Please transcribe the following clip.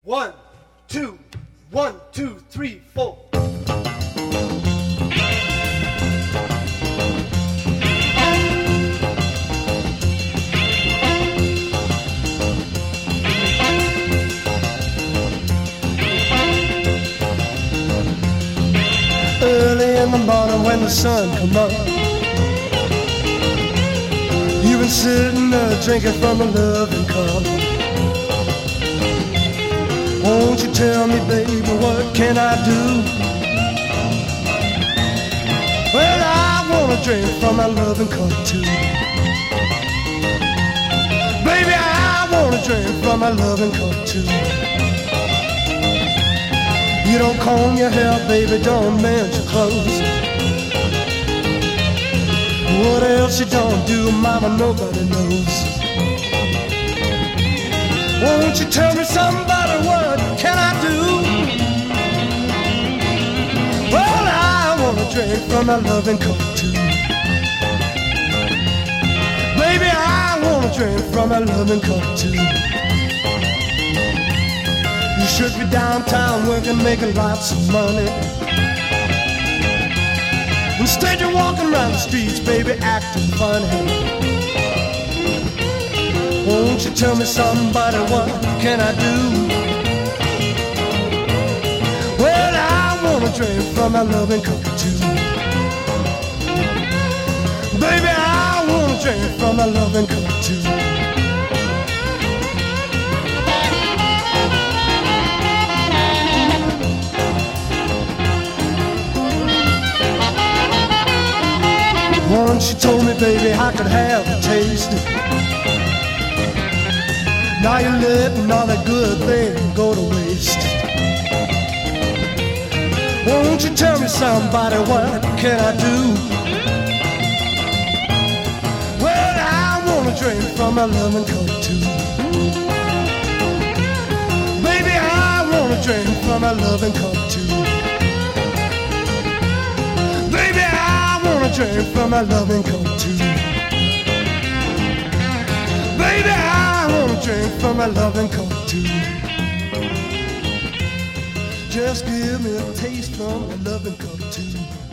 One, two, 1, 2, 3, 4. Early in the morning when the sun come up, you've been sitting there drinking from a loving cup. Won't you tell me, baby, what can I do? Well, I wanna drink from my loving cup too. Baby, I wanna drink from my loving cup too. You don't comb your hair, baby, don't mend your clothes. What else you don't do, mama, nobody knows. Won't you tell me, somebody, what can I do? Well, I wanna drink from my loving cup too. Baby, I wanna drink from my loving cup too. You should be downtown working, making lots of money. Instead you're walking around the streets, baby, acting funny. Won't you tell me, somebody, what can I do? Well, I wanna drink from my loving cup too. Baby, I wanna drink from my loving cup too. Once you told me, baby, I could have a taste. Now you're letting all that good thing go to waste. Won't you tell me, somebody, what can I do? Well, I wanna drink from my loving cup too. Baby, I wanna drink from my loving cup too. Baby, I wanna drink from my loving cup too. Baby, I wanna drink from my loving cup too. Just give me a taste from my loving cup too.